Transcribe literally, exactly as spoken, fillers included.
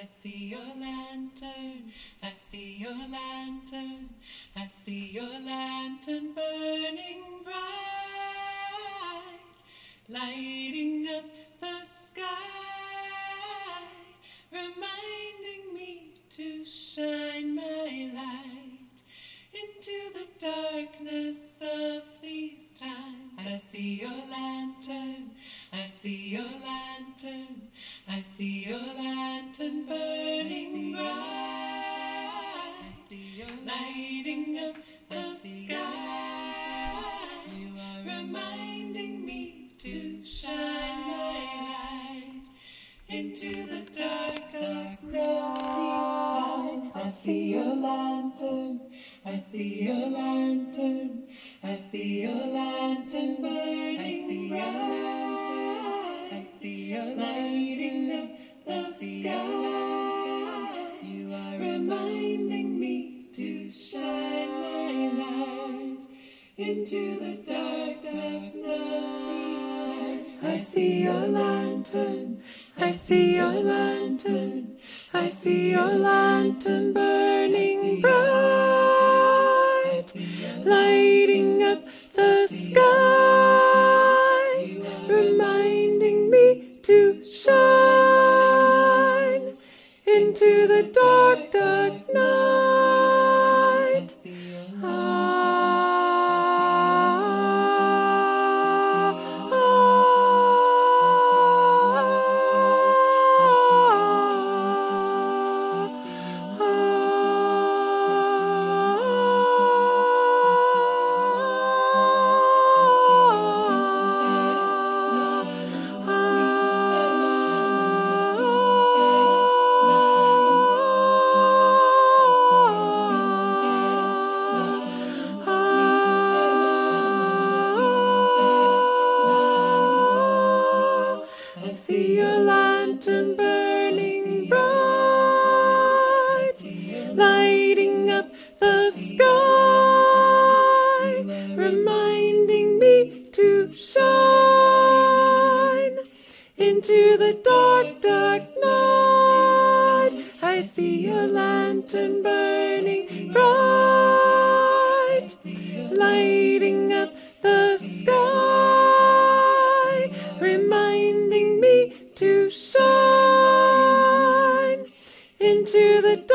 I see your lantern, I see your lantern, I see your lantern burning bright, lighting up the sky, reminding me to shine my light into the darkness of these times. I see your lantern, I see your lantern, I see your lantern burning bright, lighting up the sky, reminding me to shine my light into the darkness of these times. I see your lantern, I see your lantern, I see your lantern burning bright, I see your lighting up the sky, you are reminding me to shine my light into the darkness of these times. I see your lantern, I see your lantern, I see your lantern burning bright, lighting up the sky, reminding me to shine into the dark, dark night. I see your lantern burning bright, lighting up the sky, reminding me to shine into the dark, dark night. I see your lantern burning bright, lighting up the sky, reminding me to shine into the